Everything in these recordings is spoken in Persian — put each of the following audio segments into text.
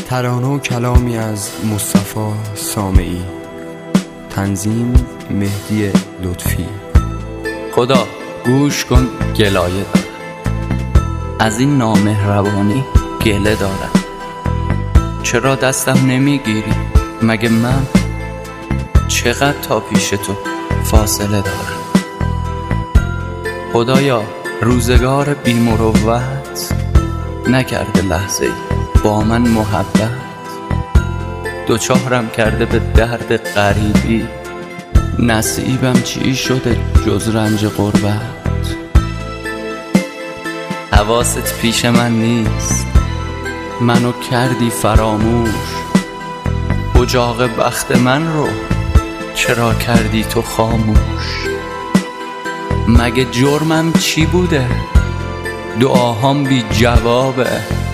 ترانه و کلامی از مصطفی سامعی، تنظیم مهدی لطفی. خدا گوش کن گلایه دارم، از این نامهربانی گله دارم. چرا دستم نمیگیری؟ مگه من چقدر تا پیش تو فاصله دارم؟ خدایا روزگار بی‌مروت نکرده لحظه ای با من محبت، دوچارم کرده به درد غریبی، نصیبم چی شده جز رنج غربت؟ حواست پیش من نیست، منو کردی فراموش، اجاق بخت من رو چرا کردی تو خاموش؟ مگه جرمم چی بوده؟ دعاهام بی جوابه.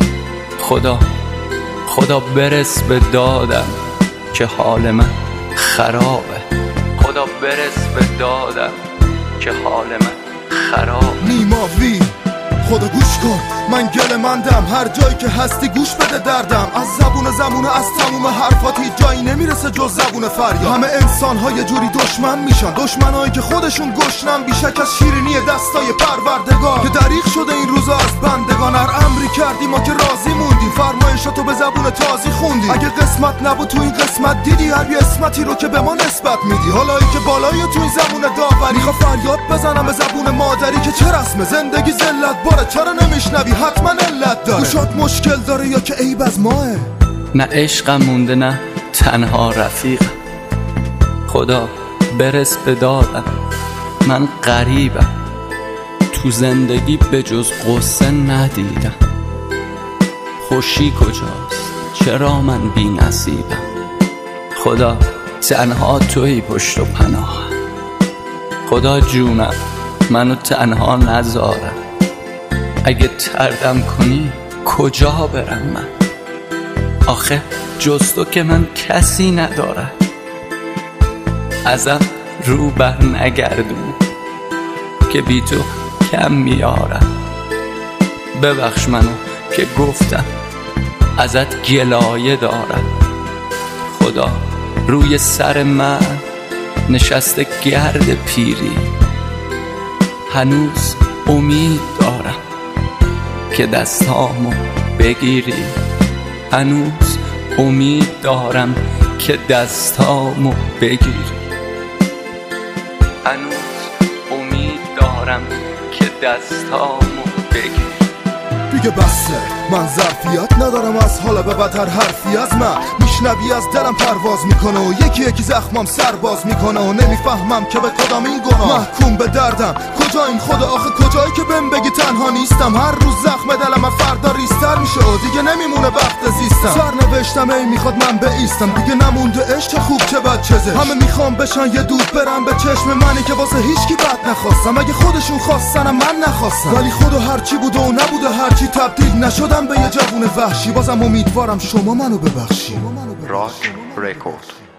خدا برس به دادم که حال من خرابه. خدا برس به دادم که حال من خرابه. نیماوی خدا گوش کن، من گل مندم، هر جایی که هستی گوش بده دردم. از زبون زمونه از تموم حرفات هیچ جایی نمیرسه جز زبون فریاد. همه انسان ها یه جوری دشمن میشن، دشمنایی که خودشون گشنن، بیشک از شیرینی دستای پروردگار که دریغ شده این روزا از بندگان. هر امری کردی ما که راضی موندیم، فرمایشاتو به زبون تازی خوندیم. اگه قسمت نبود تو این قسمت دیدی هر یه اسمتی رو که به ما نسبت میدی. حالایی که بالایی تو این زبون داوری، میخوا فریاد بزنم به زبون مادری که چه رسم زندگی ذلت باره، چرا نمیشنوی؟ حتما علت داره. گوشات مشکل داره یا که عیب از ماه؟ نه عشقم مونده نه تنها رفیقم. خدا برس به دادم، من غریبم، تو زندگی به جز قصه ندیدم. خوشی کجاست؟ چرا من بی نصیبم؟ خدا تنها توی پشت و پناهم. خدا جونم منو تنها نذارم، اگه تردم کنی کجا برم من؟ آخه جز تو که من کسی ندارم، ازم رو بر نگردون که بی تو کم میارم. ببخش منو که گفتم ازت گلایه دارم. خدا روی سر من نشسته گرد پیری، هنوز امید دارم که دستامو بگیری. هنوز امید دارم که دستامو بگیری. هنوز امید دارم که دستامو بگیری. دیگه بسه، من ظرفیت ندارم از حالا به بدتر حرفی از من. میشنوی از دلم پرواز میکنه و یکی یکی زخمام سرباز میکنه و نمیفهمم که به کدام این گناه محکوم به دردم. کجاییم خدا آخه کجایی که بهم بگی تنها نیستم؟ هر روز زخم دلم فردا ریزتر میشه و دیگه نمیمونه وقت زیستم. سرنوشتم ای میخواد من بایستم، دیگه نمونده عشق خوب چه بد چه زشت. همه میخوام بشن یه دود برم به چشم منی که واسه هیچکی بد نخواستم. اگه خودشون خواستنم من نخواستم، ولی خدا هرچی بوده و نبوده، هرچی تبدیل نشدم به یه جوون وحشی. بازم امیدوارم شما منو ببخشی. راک رکورد.